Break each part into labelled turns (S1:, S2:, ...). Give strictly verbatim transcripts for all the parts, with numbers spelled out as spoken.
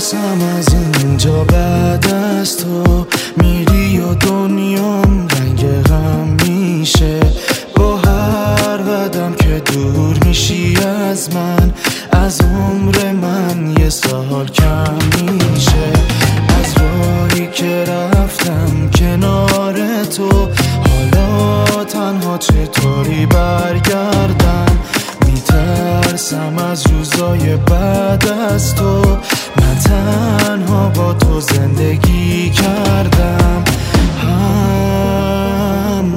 S1: میترسم از اینجا بعد از تو میری و دنیام رنگ غم میشه. با هر قدم که دور میشی از من، از عمر من یه سال کم میشه. از راهی که رفتم کنار تو، حالا تنها چطوری برگردم؟ میترسم از روزای بعد از تو، من تنها با تو زندگی کردم. هم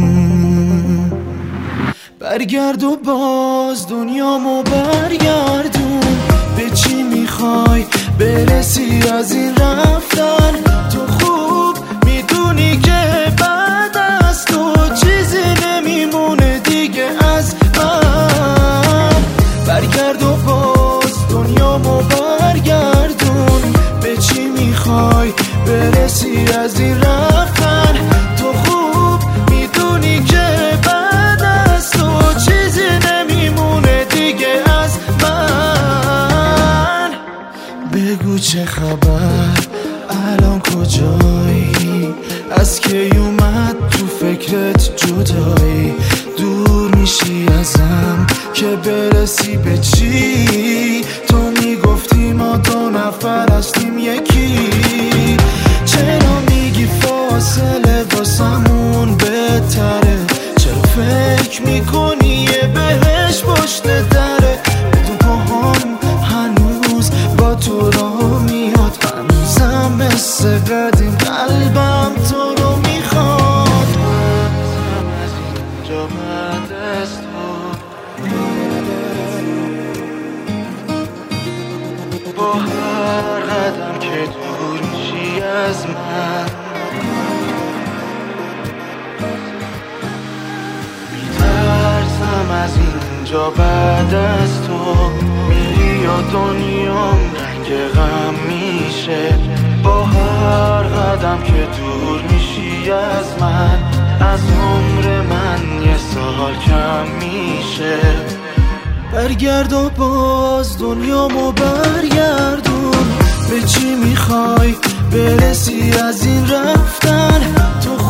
S1: برگرد و باز دنیامو برگردون. به چی میخوای برسی از این رفتن؟ تو خوب میدونی که بعد از تو چیزی نمیمونه دیگه از من. برگرد و باز دنیامو برگردون. به چی میخوای برسی از این رفتن؟ تو خوب میدونی که بعد از تو چیزی نمیمونه دیگه از من. بگو چه خبر، الان کجایی؟ از کی اومد تو فکرت جدایی؟ دور میشی ازم که برسی به چی؟ تو میگفتی ما دو نفر هستیم یکی. چرا میگی فاصله واسمون بهتره؟ چرا فکر میکنی یه بهش پشت دره؟ تو پاهام هنوز با تو راه میاد، هنوزم مثل قدیم قلبم تو رو میخواد. من از اینجا بعد از تو، با هر قدم که دور میشی از من، میترسم از اینجا بعد از تو میری و دنیام رنگ غم میشه. با هر قدم که دور میشی از من، از عمر من یه سال کم میشه. برگرد و باز دنیامو برگردون. به چی میخوای برسی از این رفتن؟ تو